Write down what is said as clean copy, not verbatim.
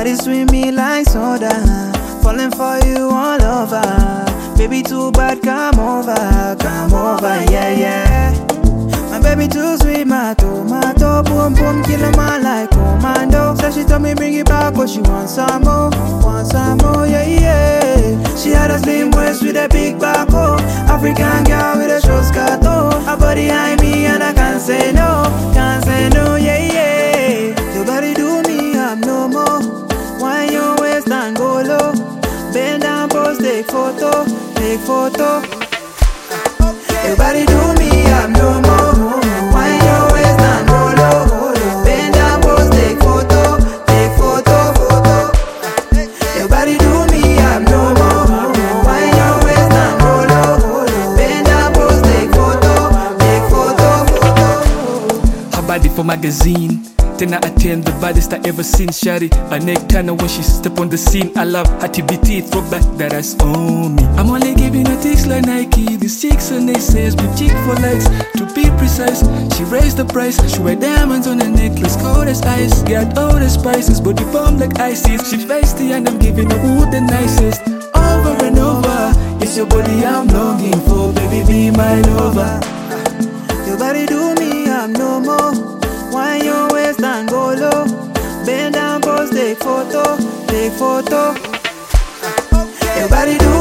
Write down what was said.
body sweet me like soda, falling for you all over. Baby too bad, come over, yeah, yeah. My baby too sweet, my tomato, boom boom, kill a man like commando. So she told me bring it back, but she wants some more, yeah, yeah. She had a slim waist with a big back, oh. African girl with a short skirt, oh. Her body behind me and I can't say no, yeah, yeah. Your body do me up no more. Why your waist and go low? Bend down, pose, take photo. Your body do me up no more. Why your waist and go low? Bend down, pose, take photo. Your body do me up no more. Why your waist and go low? Bend down, pose, take photo. Her body for magazine. 10 out of 10, the baddest I ever seen. Shari, a neck turner when she step on the scene. I love her TBT, throwback that ass on me. I'm only giving her ticks like Nike. These chicks and they says we cheek for likes. To be precise, she raised the price. She wear diamonds on her necklace, cold as ice. Got all the spices, body bomb like ISIS. She feisty and I'm giving her who the nicest. Over and over, it's your body I'm longing for. Baby, be my lover. Your body do me up no more. Why your waist and go low? Bend down, pose, take photo. Your body do